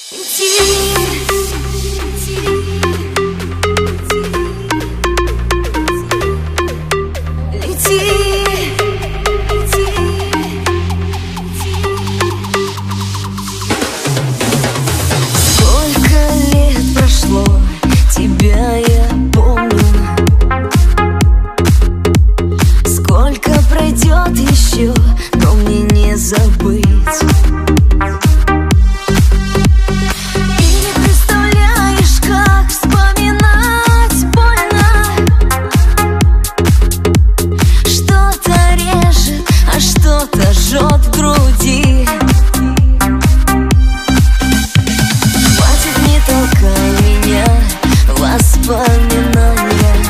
Но мне не забыть. И не представляешь, как вспоминать больно. Что-то режет, а что-то жжет в груди. Хватит, не толкай меня, воспоминания.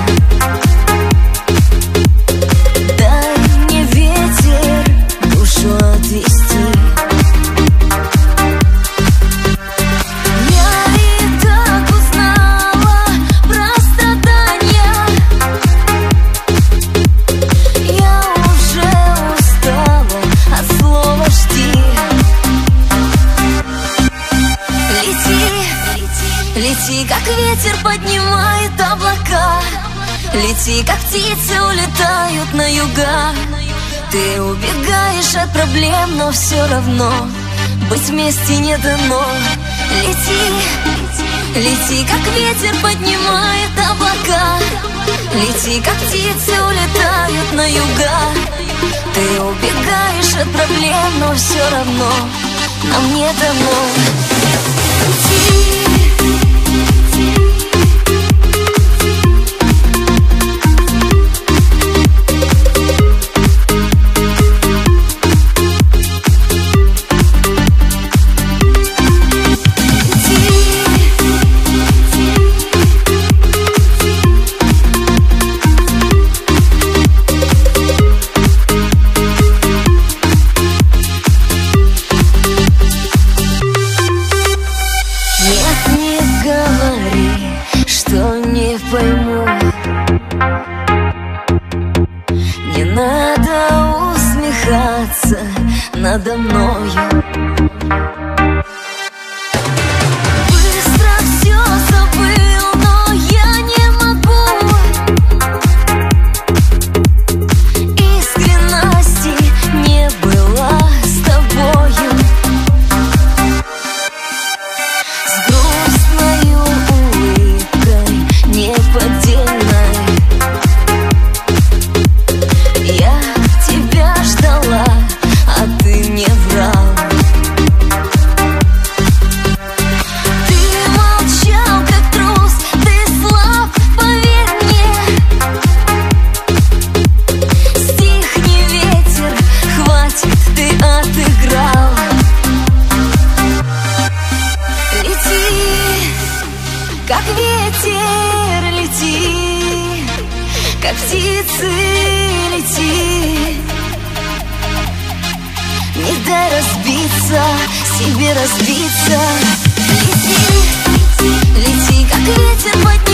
Лети, как ветер поднимает облака. Лети, как птицы улетают на юга. Ты убегаешь от проблем, но все равно быть вместе не дано. Лети, лети, как ветер поднимает облака. Лети, как птицы улетают на юга. Ты убегаешь от проблем, но все равно нам не дано. Лети. Пойму, не надо усмехаться надо мною. Быстро все забыл, но я не могу. Искренности не было с тобою. С грустною улыбкой неподдельной я тебя ждала, а ты не врал. Ты молчал, как трус, ты слаб, поверь мне. Стихни, ветер, хватит, ты отыграл. Лети, как ветер, лети, как птицы, лети. Не дай разбиться, себе разбиться. Лети, лети, как ветер поднимается.